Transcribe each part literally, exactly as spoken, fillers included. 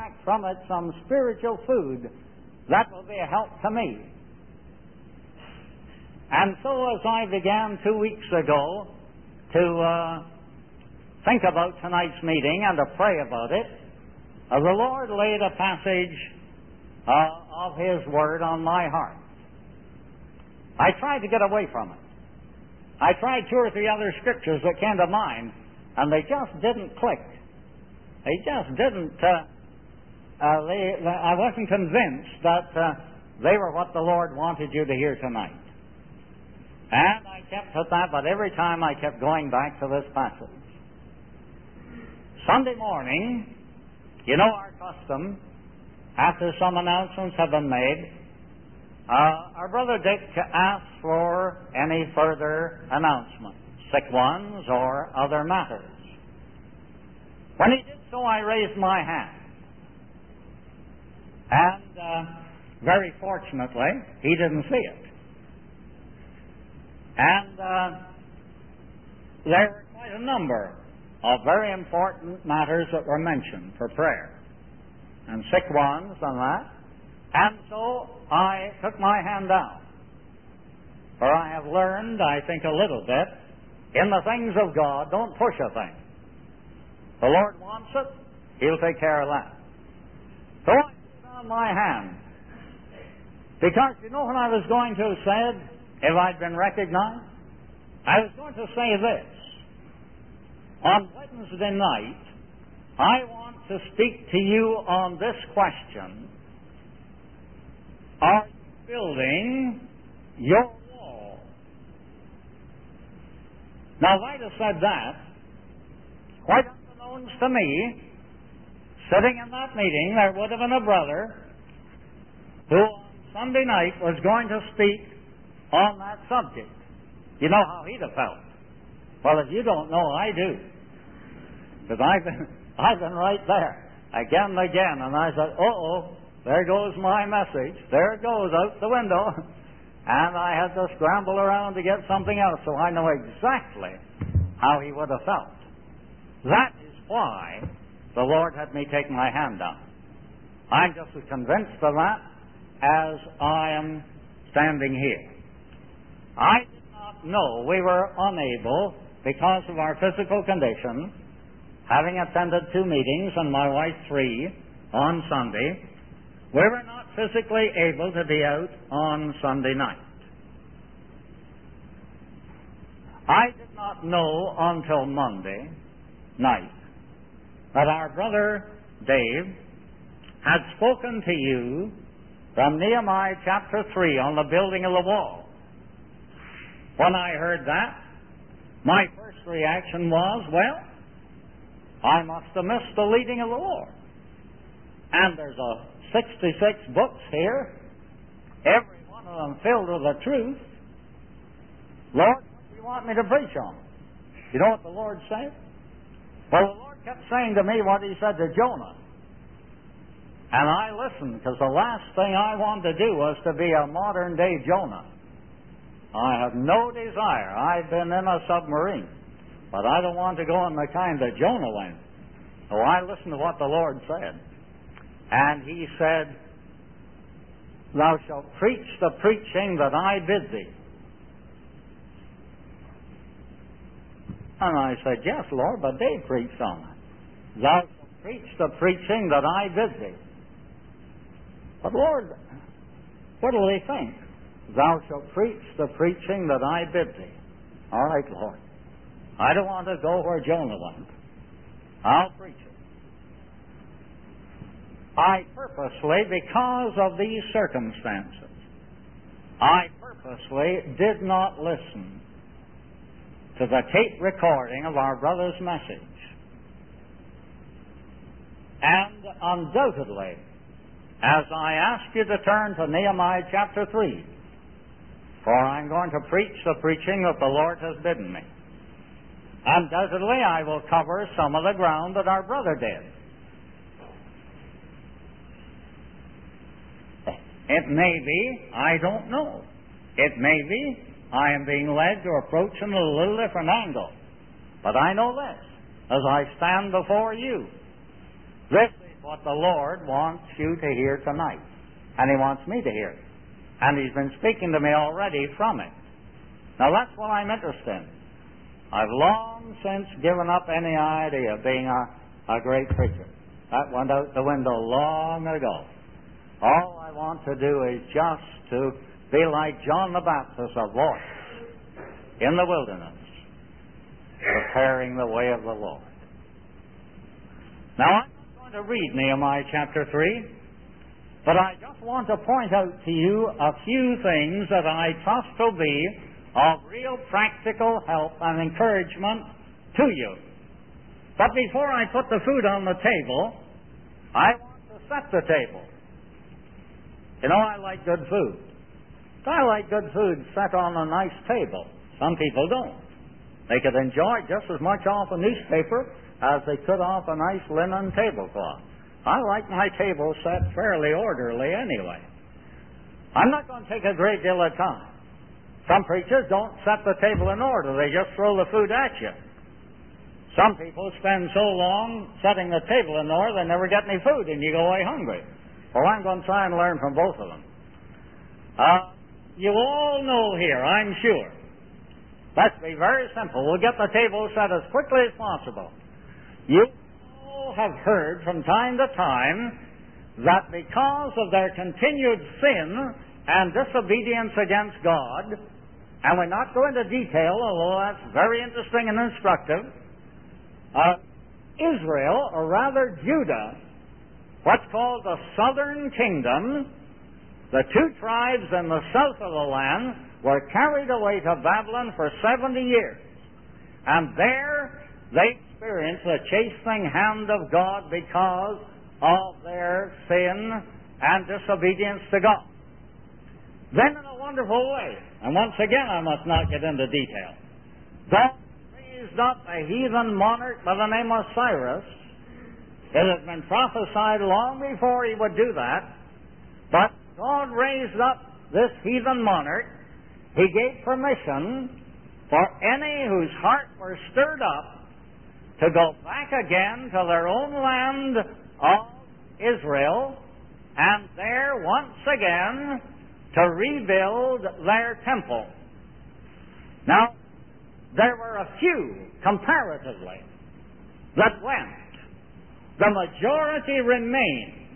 extract from it some spiritual food that will be a help to me. And so as I began two weeks ago to uh, think about tonight's meeting and to pray about it, uh, the Lord laid a passage uh, of His Word on my heart. I tried to get away from it. I tried two or three other scriptures that came to mind, and they just didn't click. They just didn't, uh, uh, they, I wasn't convinced that uh, they were what the Lord wanted you to hear tonight. And I kept at that, but every time I kept going back to this passage. Sunday morning, you know our custom, after some announcements have been made, uh, our brother Dick asked for any further announcements, sick ones or other matters. When he did so, I raised my hand. And uh, very fortunately, he didn't see it. And uh, there were quite a number of very important matters that were mentioned for prayer, and sick ones and that. And so I took my hand down. For I have learned, I think, a little bit, in the things of God, don't push a thing. The Lord wants it, He'll take care of that. So I put down my hand. Because you know what I was going to have said if I'd been recognized? I was going to say this. On Wednesday night, I want to speak to you on this question. Are you building your wall? Now, if I'd have said that, quite unbeknownst to me, sitting in that meeting, there would have been a brother who on Sunday night was going to speak on that subject. You know how he'd have felt. Well, if you don't know, I do. Because I've been, I've been right there, again and again, and I said, uh-oh, there goes my message. There it goes out the window. And I had to scramble around to get something else, so I know exactly how he would have felt. That is why the Lord had me take my hand down. I'm just as convinced of that as I am standing here. I did not know we were unable, because of our physical condition, having attended two meetings and my wife three on Sunday, we were not physically able to be out on Sunday night. I did not know until Monday night that our brother Dave had spoken to you from Nehemiah chapter three on the building of the wall. When I heard that, my first reaction was, well, I must have missed the leading of the Lord. And there's a sixty-six books here, every one of them filled with the truth. Lord, what do you want me to preach on? You know what the Lord said? Well, the Lord kept saying to me what He said to Jonah. And I listened, because the last thing I wanted to do was to be a modern-day Jonah. I have no desire. I've been in a submarine, but I don't want to go in the kind that Jonah went. So I listened to what the Lord said. And He said, thou shalt preach the preaching that I bid thee. And I said, yes, Lord, but they preached on it. Thou shalt preach the preaching that I bid thee. But Lord, what do they think? Thou shalt preach the preaching that I bid thee. All right, Lord. I don't want to go where Jonah went. I'll preach it. I purposely, because of these circumstances, I purposely did not listen to the tape recording of our brother's message. And undoubtedly, as I ask you to turn to Nehemiah chapter three, for I'm going to preach the preaching that the Lord has bidden me, undoubtedly I will cover some of the ground that our brother did. It may be, I don't know. It may be I am being led to approach in a little different angle. But I know this, as I stand before you. This is what the Lord wants you to hear tonight. And He wants me to hear it. And He's been speaking to me already from it. Now that's what I'm interested in. I've long since given up any idea of being a, a great preacher. That went out the window long ago. All I want to do is just to be like John the Baptist, a voice in the wilderness, preparing the way of the Lord. Now, I'm not going to read Nehemiah chapter three, but I just want to point out to you a few things that I trust to be of real practical help and encouragement to you. But before I put the food on the table, I want to set the table. You know, I like good food. I like good food set on a nice table. Some people don't. They could enjoy it just as much off a newspaper as they could off a nice linen tablecloth. I like my table set fairly orderly anyway. I'm not going to take a great deal of time. Some preachers don't set the table in order. They just throw the food at you. Some people spend so long setting the table in order they never get any food and you go away hungry. Well, I'm going to try and learn from both of them. Uh, you all know here, I'm sure. Let's be very simple. We'll get the table set as quickly as possible. You all have heard from time to time that because of their continued sin and disobedience against God, and we're not going into detail, although that's very interesting and instructive, uh, Israel, or rather Judah, what's called the southern kingdom, the two tribes in the south of the land, were carried away to Babylon for seventy years. And there they experienced the chastening hand of God because of their sin and disobedience to God. Then in a wonderful way, and once again I must not get into detail, God raised up a heathen monarch by the name of Cyrus. It has been prophesied long before he would do that, but God raised up this heathen monarch. He gave permission for any whose heart were stirred up to go back again to their own land of Israel, and there once again to rebuild their temple. Now, there were a few, comparatively, that went. The majority remained.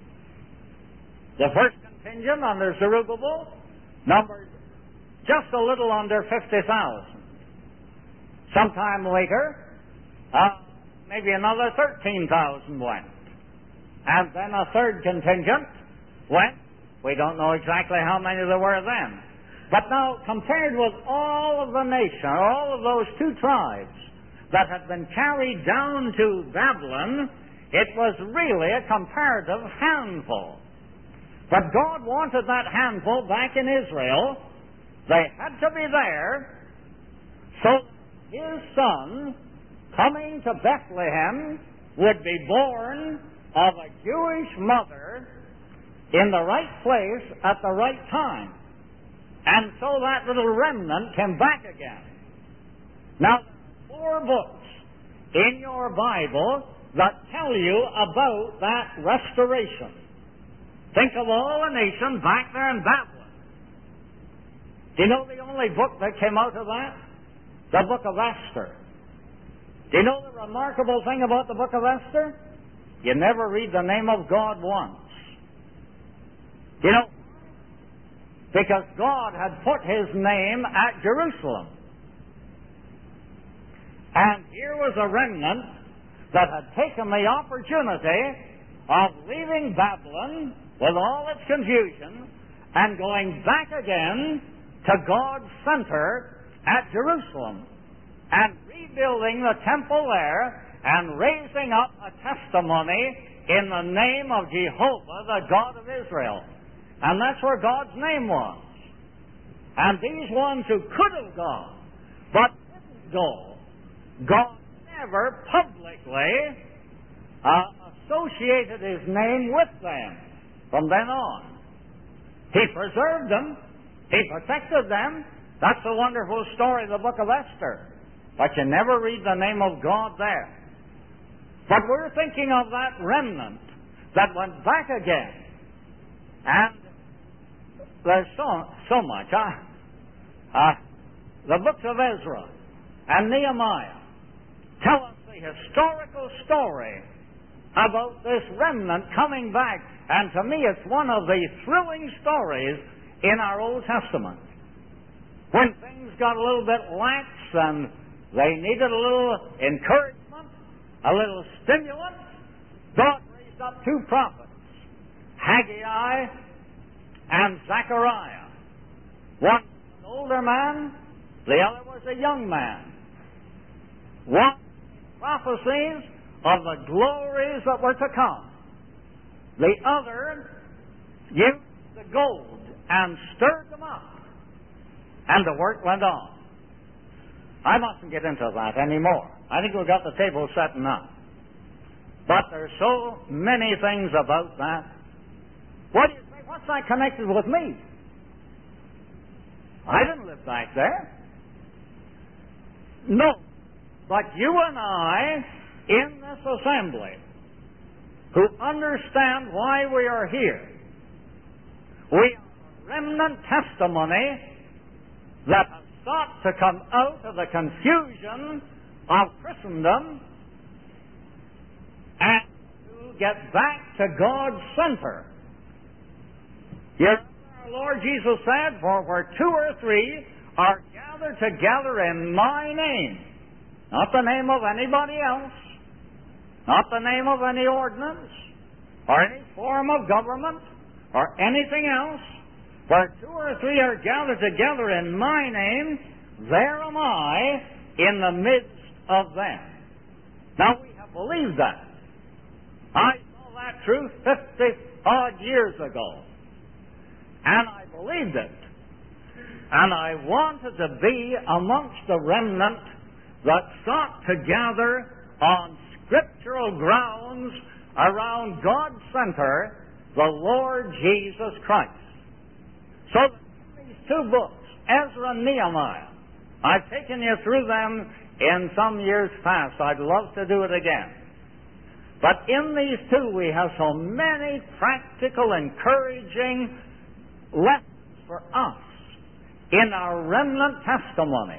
The first contingent under Zerubbabel numbered just a little under fifty thousand. Sometime later, uh, maybe another thirteen thousand went. And then a third contingent went. We don't know exactly how many there were then. But now, compared with all of the nation, all of those two tribes that had been carried down to Babylon, it was really a comparative handful. But God wanted that handful back in Israel. They had to be there so His Son, coming to Bethlehem, would be born of a Jewish mother in the right place at the right time. And so that little remnant came back again. Now, there are four books in your Bible that tell you about that restoration. Think of all the nation back there in Babylon. Do you know the only book that came out of that? The book of Esther. Do you know the remarkable thing about the book of Esther? You never read the name of God once. You know, because God had put His name at Jerusalem. And here was a remnant that had taken the opportunity of leaving Babylon with all its confusion and going back again to God's center at Jerusalem and rebuilding the temple there and raising up a testimony in the name of Jehovah, the God of Israel. And that's where God's name was. And these ones who could have gone but didn't go, God never publicly uh, associated His name with them from then on. He preserved them. He protected them. That's the wonderful story of the book of Esther. But you never read the name of God there. But we're thinking of that remnant that went back again. And there's so, so much. Uh, uh, the books of Ezra and Nehemiah tell us the historical story about this remnant coming back. And to me, it's one of the thrilling stories in our Old Testament. When things got a little bit lax and they needed a little encouragement, a little stimulant, God raised up two prophets, Haggai and Zechariah. One was an older man, the other was a young man. One prophecies of the glories that were to come. The other used the gold and stirred them up. And the work went on. I mustn't get into that anymore. I think we've got the table set enough. But there's so many things about that. What do you say? What's that connected with me? I didn't live back there. No. But you and I, in this assembly, who understand why we are here, we are a remnant testimony that has sought to come out of the confusion of Christendom and to get back to God's center. Yes, our Lord Jesus said, "For where two or three are gathered together in my name," not the name of anybody else, not the name of any ordinance, or any form of government, or anything else, where two or three are gathered together in my name, there am I in the midst of them. Now, we have believed that. I saw that truth fifty-odd years ago. And I believed it. And I wanted to be amongst the remnant that sought to gather on scriptural grounds around God's center, the Lord Jesus Christ. So these two books, Ezra and Nehemiah, I've taken you through them in some years past. I'd love to do it again. But in these two we have so many practical, encouraging lessons for us in our remnant testimony.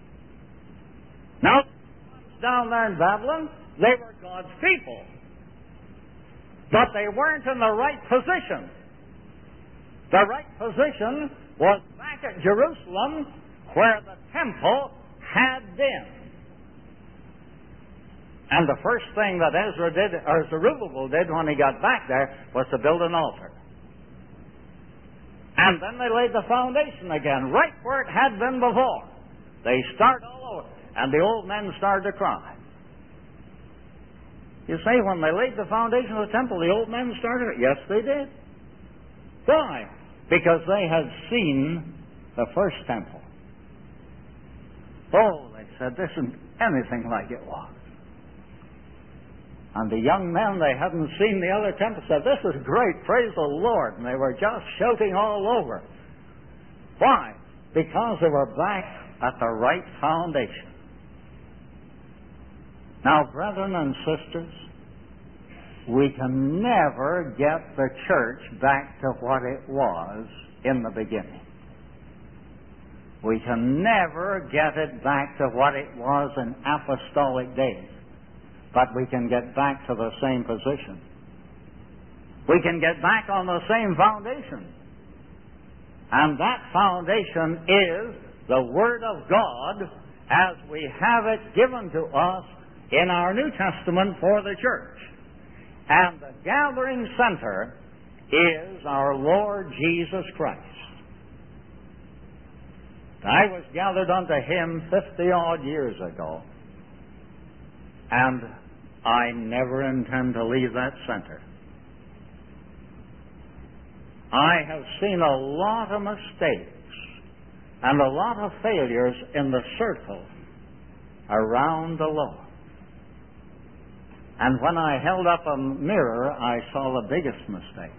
Now, down there in Babylon, they were God's people. But they weren't in the right position. The right position was back at Jerusalem, where the temple had been. And the first thing that Ezra did, or Zerubbabel did when he got back there, was to build an altar. And then they laid the foundation again, right where it had been before. They started all over, and the old men started to cry. You say, when they laid the foundation of the temple, the old men started? Yes, they did. Why? Because they had seen the first temple. Oh, they said, this isn't anything like it was. And the young men, they hadn't seen the other temple, said, this is great, praise the Lord. And they were just shouting all over. Why? Because they were back at the right foundation. Now, brethren and sisters, we can never get the church back to what it was in the beginning. We can never get it back to what it was in apostolic days. But we can get back to the same position. We can get back on the same foundation. And that foundation is the Word of God as we have it given to us in our New Testament for the church. And the gathering center is our Lord Jesus Christ. I was gathered unto Him fifty-odd years ago, and I never intend to leave that center. I have seen a lot of mistakes and a lot of failures in the circle around the Lord. And when I held up a mirror, I saw the biggest mistake.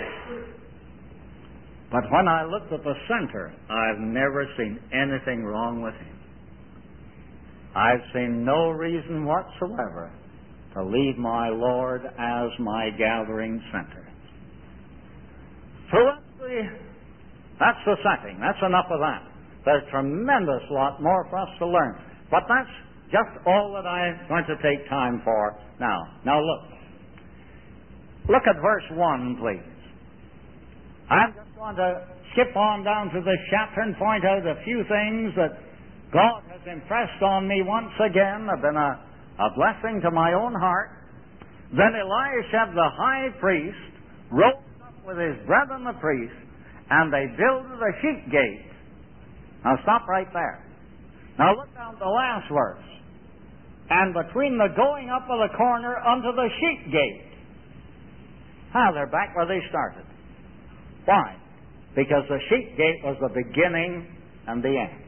But when I looked at the center, I've never seen anything wrong with Him. I've seen no reason whatsoever to leave my Lord as my gathering center. So that's the, that's the setting. That's enough of that. There's a tremendous lot more for us to learn. But that's just all that I'm going to take time for now. Now look. Look at verse one, please. I'm just going to skip on down to this chapter and point out a few things that God has impressed on me once again, have been a, a blessing to my own heart. Then Eliashib the high priest rose up with his brethren the priests, and they builded a sheep gate. Now stop right there. Now look down at the last verse. And between the going up of the corner unto the sheep gate. Ah, they're back where they started. Why? Because the sheep gate was the beginning and the end.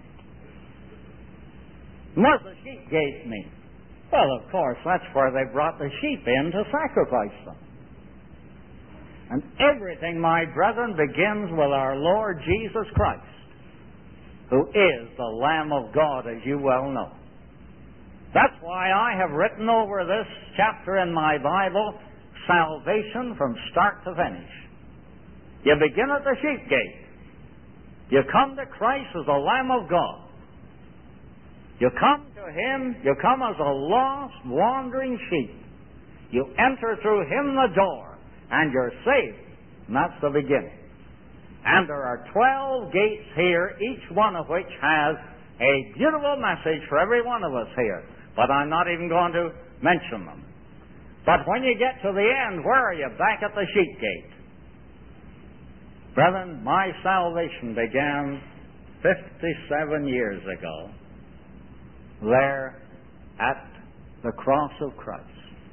What does the sheep gate mean? Well, of course, that's where they brought the sheep in to sacrifice them. And everything, my brethren, begins with our Lord Jesus Christ, who is the Lamb of God, as you well know. That's why I have written over this chapter in my Bible, salvation from start to finish. You begin at the sheep gate. You come to Christ as the Lamb of God. You come to Him, you come as a lost, wandering sheep. You enter through Him the door, and you're saved. And that's the beginning. And there are twelve gates here, each one of which has a beautiful message for every one of us here. But I'm not even going to mention them. But when you get to the end, where are you? Back at the sheep gate. Brethren, my salvation began fifty-seven years ago there at the cross of Christ.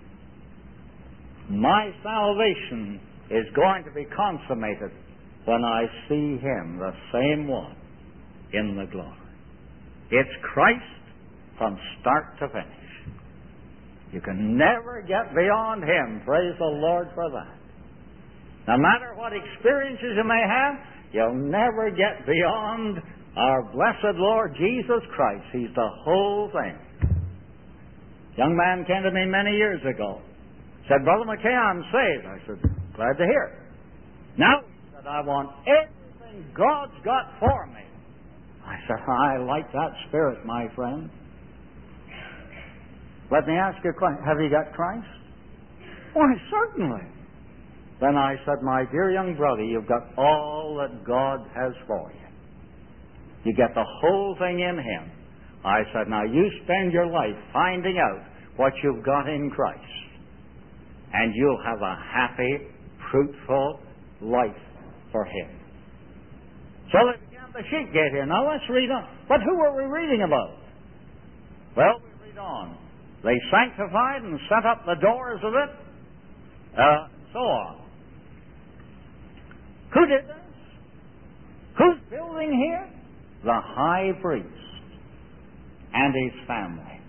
My salvation is going to be consummated when I see Him, the same one, in the glory. It's Christ from start to finish. You can never get beyond Him. Praise the Lord for that. No matter what experiences you may have, you'll never get beyond our blessed Lord Jesus Christ. He's the whole thing. A young man came to me many years ago. Said, Brother McKay, I'm saved. I said, glad to hear it. Now, he said, I want everything God's got for me. I said, I like that spirit, my friend. Let me ask you a question. Have you got Christ? Why, certainly. Then I said, my dear young brother, you've got all that God has for you. You get the whole thing in Him. I said, now you spend your life finding out what you've got in Christ, and you'll have a happy, fruitful life for Him. So they began the sheep gate here. Now let's read on. But who are we reading about? Well, we read on. They sanctified and set up the doors of it, uh, so on. Who did this? Who's building here? The high priest and his family.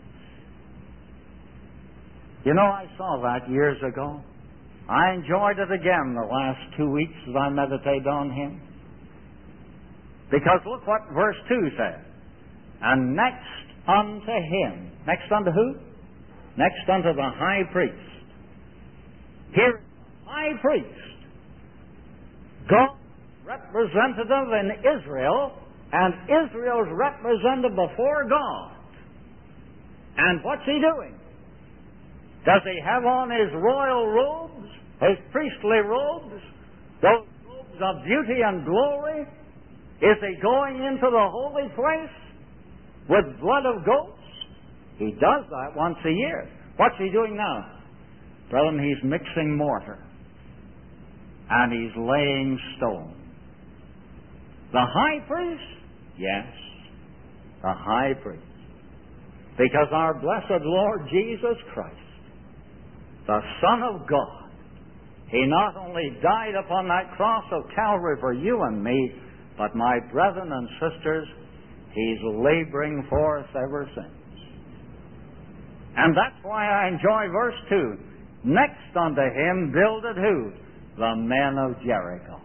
You know, I saw that years ago. I enjoyed it again the last two weeks as I meditated on him. Because look what verse two says. And next unto him. Next unto who? Next unto the high priest. Here is the high priest, God's representative in Israel, and Israel's representative before God. And what's he doing? Does he have on his royal robes, his priestly robes, those robes of beauty and glory? Is he going into the holy place with blood of goats? He does that once a year. What's he doing now? Brethren, he's mixing mortar. And he's laying stone. The high priest? Yes, the high priest. Because our blessed Lord Jesus Christ, the Son of God, He not only died upon that cross of Calvary for you and me, but my brethren and sisters, He's laboring for us ever since. And that's why I enjoy verse two. Next unto him builded who? The men of Jericho.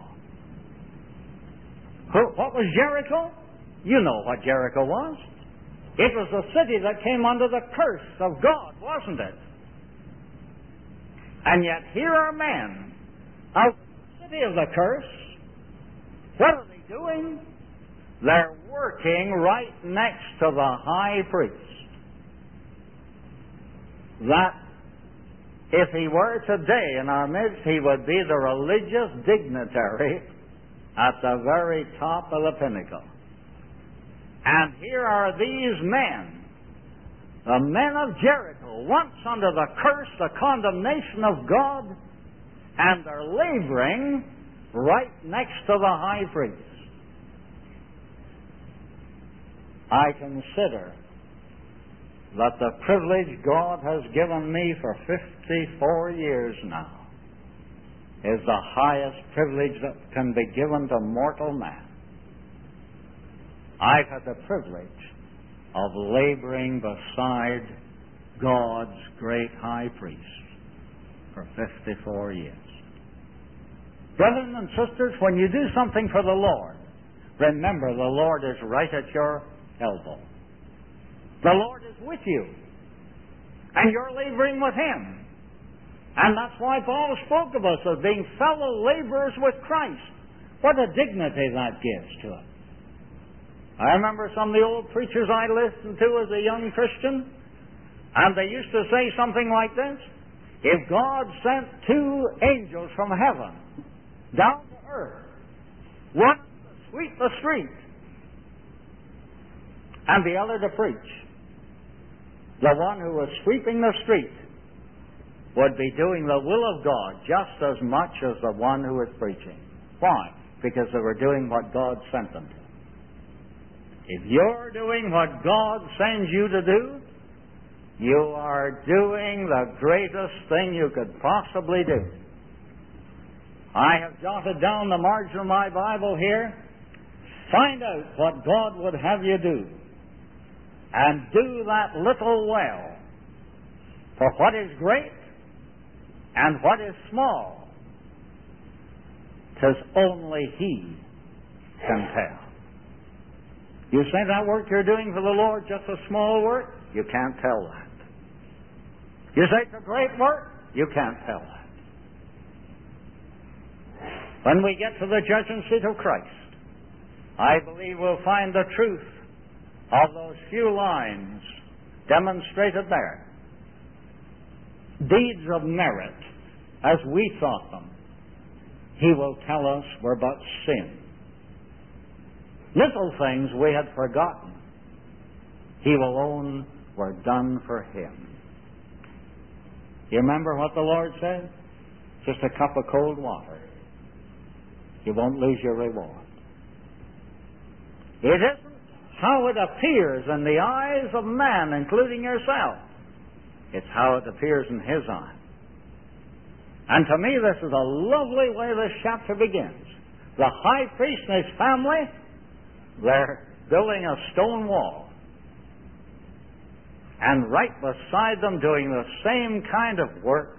Who, what was Jericho? You know what Jericho was. It was the city that came under the curse of God, wasn't it? And yet here are men out of the city of the curse. What are they doing? They're working right next to the high priest. That if he were today in our midst, he would be the religious dignitary at the very top of the pinnacle. And here are these men, the men of Jericho, once under the curse, the condemnation of God, and they're laboring right next to the high priest. I consider that the privilege God has given me for fifty-four years now is the highest privilege that can be given to mortal man. I've had the privilege of laboring beside God's great high priest for fifty-four years. Brothers and sisters, when you do something for the Lord, remember the Lord is right at your elbow. The Lord is with you, and you're laboring with Him. And that's why Paul spoke of us as being fellow laborers with Christ. What a dignity that gives to us. I remember some of the old preachers I listened to as a young Christian, and they used to say something like this: if God sent two angels from heaven down to earth, one to sweep the street and the other to preach, the one who was sweeping the street would be doing the will of God just as much as the one who was preaching. Why? Because they were doing what God sent them to. If you're doing what God sends you to do, you are doing the greatest thing you could possibly do. I have jotted down the margin of my Bible here. Find out what God would have you do, and do that little well. For what is great and what is small, 'tis only He can tell. You say that work you're doing for the Lord just a small work? You can't tell that. You say it's a great work? You can't tell that. When we get to the judgment seat of Christ, I believe we'll find the truth of those few lines demonstrated there. Deeds of merit, as we thought them, He will tell us were but sin. Little things we had forgotten, He will own were done for Him. You remember what the Lord said? Just a cup of cold water. You won't lose your reward. It isn't how it appears in the eyes of man, including yourself. It's how it appears in His eye. And to me, this is a lovely way this chapter begins. The high priest and his family, they're building a stone wall. And right beside them, doing the same kind of work,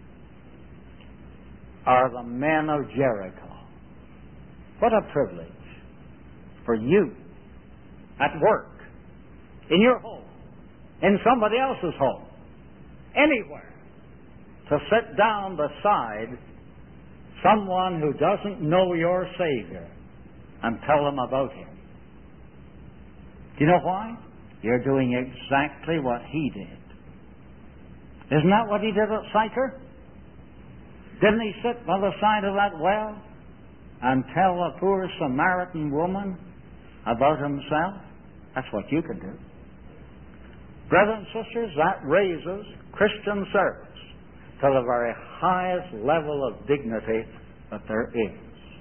are the men of Jericho. What a privilege for you at work, in your home, in somebody else's home, anywhere, to sit down beside someone who doesn't know your Savior and tell them about Him. Do you know why? You're doing exactly what He did. Isn't that what He did at Sychar? Didn't He sit by the side of that well and tell a poor Samaritan woman about Himself? That's what you can do. Brothers and sisters, that raises Christian service to the very highest level of dignity that there is.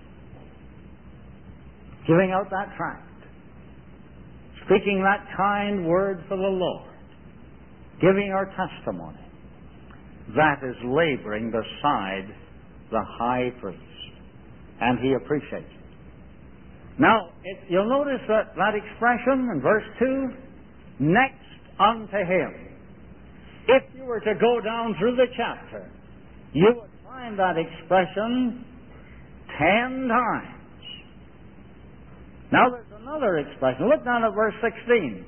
Giving out that tract, speaking that kind word for the Lord, giving our testimony, that is laboring beside the high priest. And he appreciates it. Now, it, you'll notice that, that expression in verse two, next unto him. If you were to go down through the chapter, you would find that expression ten times. Now there's another expression. Look down at verse sixteen.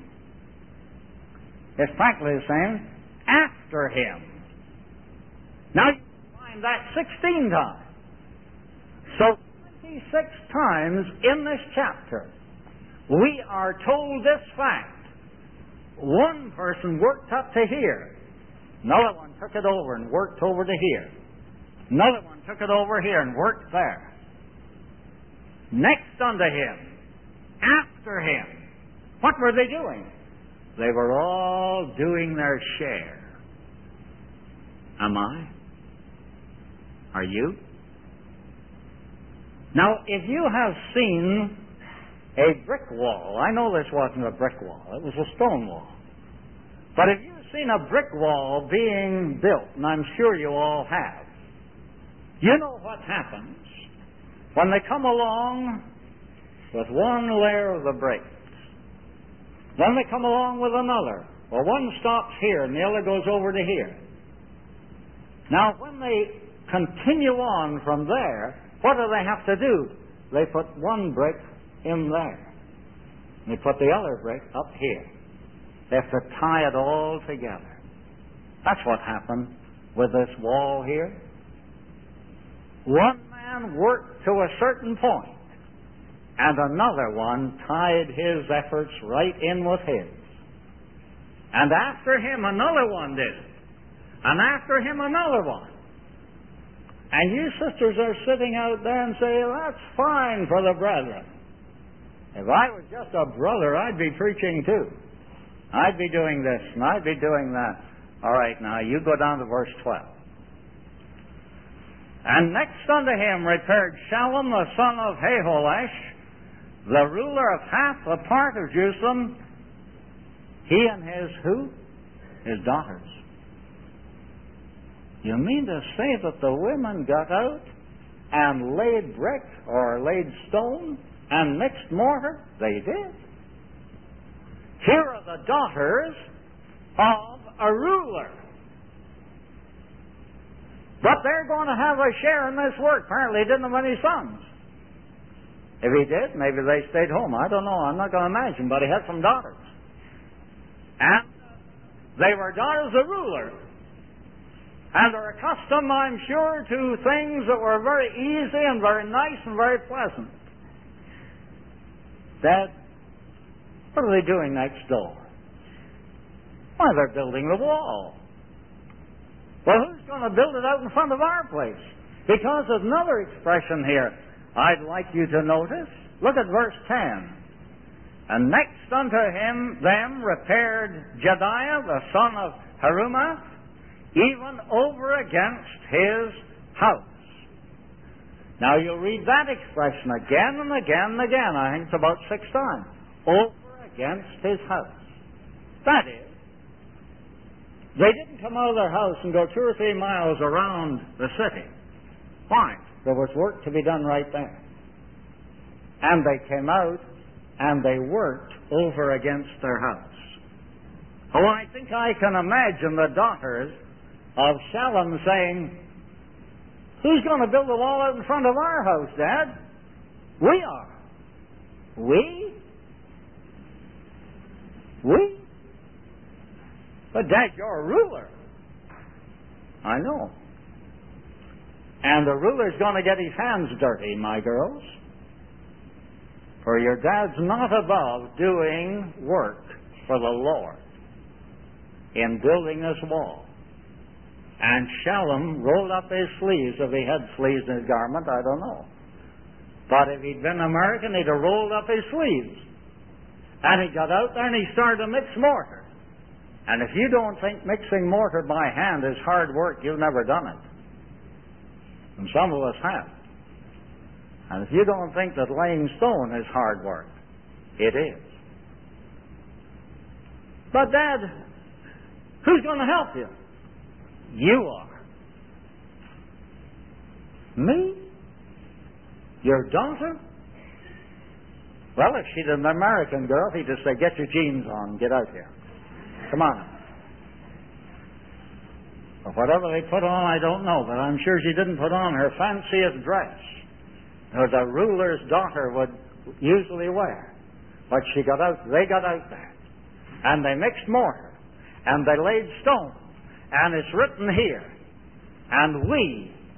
It's practically the same. After him. Now, find that sixteen times. So twenty-six times in this chapter, we are told this fact. One person worked up to here. Another one took it over and worked over to here. Another one took it over here and worked there. Next unto him, after him, what were they doing? They were all doing their share. Am I? Are you? Now, if you have seen a brick wall, I know this wasn't a brick wall, it was a stone wall. But if you've seen a brick wall being built, and I'm sure you all have, you know what happens when they come along with one layer of the bricks. Then they come along with another. Well, one stops here and the other goes over to here. Now, when they continue on from there, what do they have to do? They put one brick in there. And they put the other brick up here. They have to tie it all together. That's what happened with this wall here. One man worked to a certain point, and another one tied his efforts right in with his. And after him, another one did it. And after him, another one. And you sisters are sitting out there and say, that's fine for the brethren. If I was just a brother, I'd be preaching too. I'd be doing this and I'd be doing that. All right, now you go down to verse twelve. And next unto him repaired Shallum the son of Aholish, the ruler of half the part of Jerusalem, he and his who? His daughters. You mean to say that the women got out and laid brick or laid stone and mixed mortar? They did. Here are the daughters of a ruler. But they're going to have a share in this work. Apparently he didn't have any sons. If he did, maybe they stayed home. I don't know. I'm not going to imagine. But he had some daughters. And they were daughters of rulers. And are accustomed, I'm sure, to things that were very easy and very nice and very pleasant. Dad, what are they doing next door? Why, they're building the wall. Well, who's going to build it out in front of our place? Because there's another expression here I'd like you to notice. Look at verse ten. And next unto him them repaired Jediah, the son of Harumaph, even over against his house. Now you'll read that expression again and again and again. I think it's about six times. Over against his house. That is, they didn't come out of their house and go two or three miles around the city. Why? There was work to be done right there. And they came out and they worked over against their house. Oh, I think I can imagine the daughters of Shallum saying, who's going to build the wall out in front of our house, Dad? We are. We? We? But Dad, you're a ruler. I know. And the ruler's going to get his hands dirty, my girls. For your dad's not above doing work for the Lord in building this wall. And Shallum rolled up his sleeves. If he had sleeves in his garment, I don't know. But if he'd been American, he'd have rolled up his sleeves. And he got out there and he started to mix mortar. And if you don't think mixing mortar by hand is hard work, you've never done it. And some of us have. And if you don't think that laying stone is hard work, it is. But Dad, who's going to help you? You are. Me? Your daughter? Well, if she'd an American girl, he'd just say, get your jeans on, get out here. Come on. Or whatever they put on, I don't know, but I'm sure she didn't put on her fanciest dress that a ruler's daughter would usually wear. But she got out, they got out there, and they mixed mortar, and they laid stone, and it's written here, and we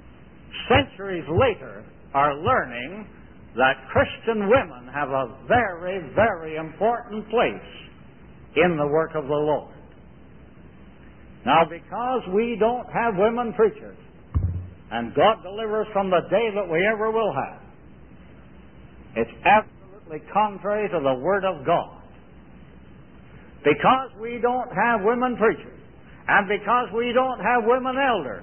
centuries later, are learning that Christian women have a very, very important place in the work of the Lord. Now, because we don't have women preachers, and God deliver us from the day that we ever will have, it's absolutely contrary to the Word of God. Because we don't have women preachers, and because we don't have women elders,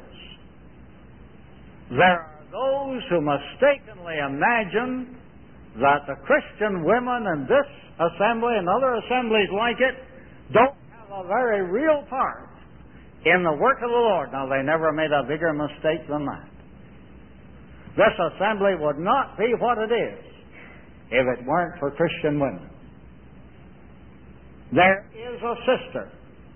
there are those who mistakenly imagine that the Christian women in this assembly and other assemblies like it don't have a very real part in the work of the Lord. Now, they never made a bigger mistake than that. This assembly would not be what it is if it weren't for Christian women. There is a sister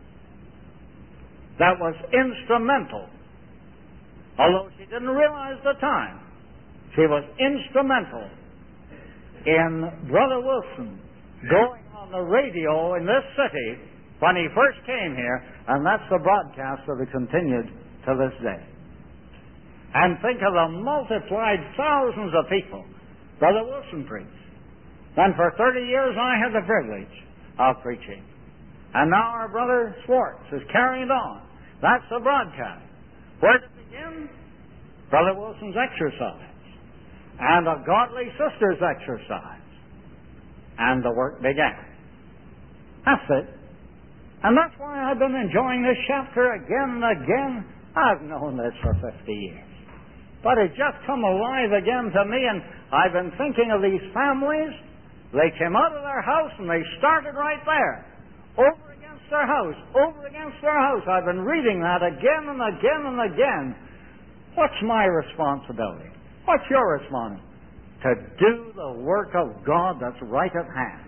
that was instrumental, although she didn't realize the time. She was instrumental in Brother Wilson going on the radio in this city when he first came here, and that's the broadcast that has continued to this day. And think of the multiplied thousands of people Brother Wilson preached. Then for thirty years I had the privilege of preaching. And now our brother Schwartz is carrying it on. That's the broadcast. Where did it begin? Brother Wilson's exercise. And a godly sister's exercise. And the work began. That's it. And that's why I've been enjoying this chapter again and again. I've known this for fifty years. But it just come alive again to me, and I've been thinking of these families. They came out of their house and they started right there. Over against their house, over against their house. I've been reading that again and again and again. What's my responsibility? What's your responsibility? To do the work of God that's right at hand.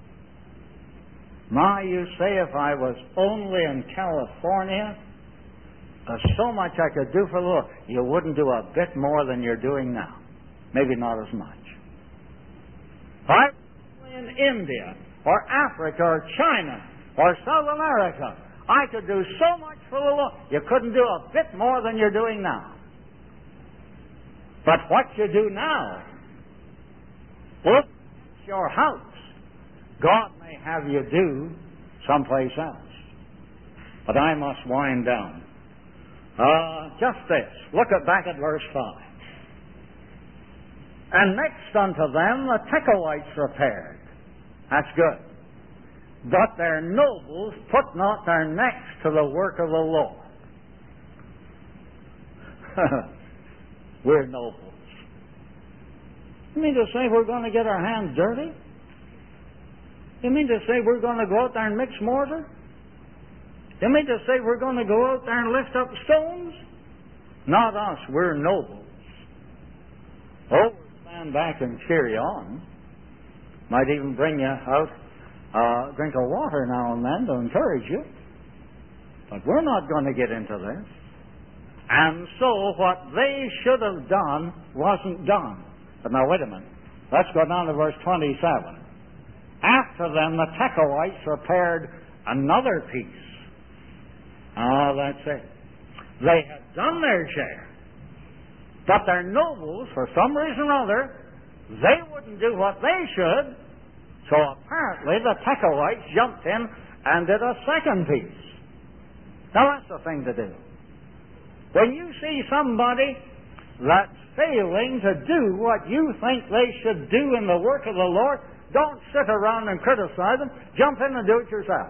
My, you say if I was only in California, there's so much I could do for the Lord. You wouldn't do a bit more than you're doing now. Maybe not as much. If I was in India, or Africa, or China, or South America, I could do so much for the Lord. You couldn't do a bit more than you're doing now. But what you do now, look at your house. God may have you do someplace else. But I must wind down. Uh, just this. Look at back at verse five. And next unto them the Tekoites repaired. That's good. But their nobles put not their necks to the work of the Lord. We're nobles. You mean to say we're going to get our hands dirty? You mean to say we're going to go out there and mix mortar? You mean to say we're going to go out there and lift up stones? Not us. We're nobles. Oh, we'll stand back and cheer you on. Might even bring you out a drink of water now and then to encourage you. But we're not going to get into this. And so what they should have done wasn't done. But now wait a minute. Let's go down to verse twenty-seven. After them the Tekoites repaired another piece. Oh, that's it. They had done their share. But their nobles, for some reason or other, they wouldn't do what they should. So apparently the Tekoites jumped in and did a second piece. Now that's the thing to do. When you see somebody that's failing to do what you think they should do in the work of the Lord, don't sit around and criticize them. Jump in and do it yourself.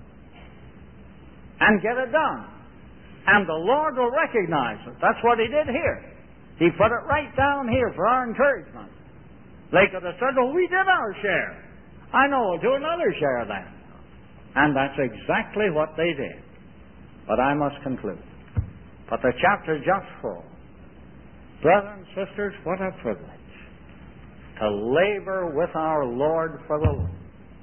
And get it done. And the Lord will recognize it. That's what He did here. He put it right down here for our encouragement. They could have said, well, we did our share. I know, we'll do another share then. And that's exactly what they did. But I must conclude. But the chapter is just full. Brothers and sisters, what a privilege to labor with our Lord for the Lord.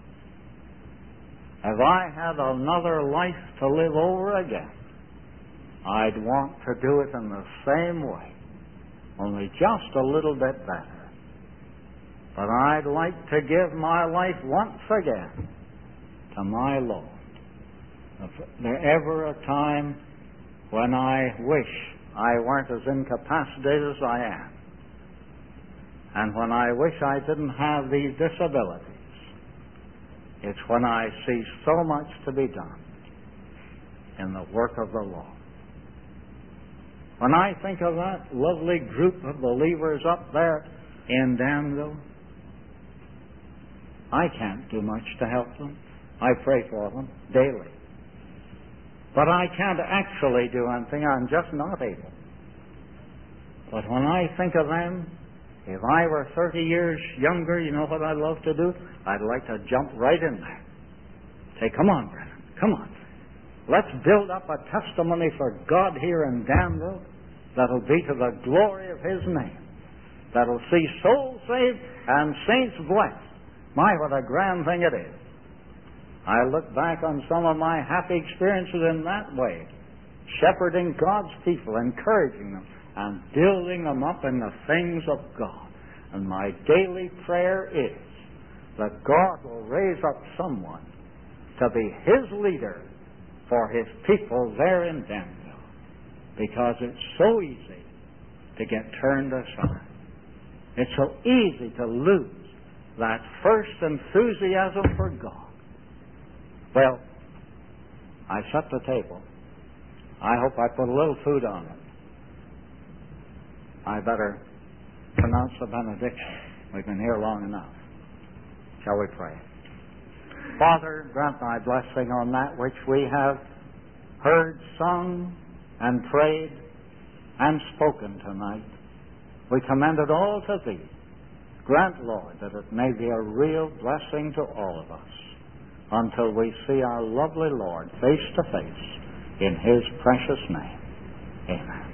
If I had another life to live over again, I'd want to do it in the same way, only just a little bit better. But I'd like to give my life once again to my Lord. If there ever a time when I wish I weren't as incapacitated as I am. And when I wish I didn't have these disabilities, it's when I see so much to be done in the work of the Lord. When I think of that lovely group of believers up there in Danville, I can't do much to help them. I pray for them daily. But I can't actually do anything. I'm just not able. But when I think of them, if I were thirty years younger, you know what I'd love to do? I'd like to jump right in there. Say, come on, Brennan, come on. Let's build up a testimony for God here in Danville that'll be to the glory of His name, that'll see souls saved and saints blessed. My, what a grand thing it is. I look back on some of my happy experiences in that way, shepherding God's people, encouraging them, and building them up in the things of God. And my daily prayer is that God will raise up someone to be His leader for His people there in Danville, because it's so easy to get turned aside. It's so easy to lose that first enthusiasm for God. Well, I set the table. I hope I put a little food on it. I better pronounce the benediction. We've been here long enough. Shall we pray? Father, grant Thy blessing on that which we have heard, sung, and prayed, and spoken tonight. We commend it all to Thee. Grant, Lord, that it may be a real blessing to all of us until we see our lovely Lord face to face in His precious name. Amen.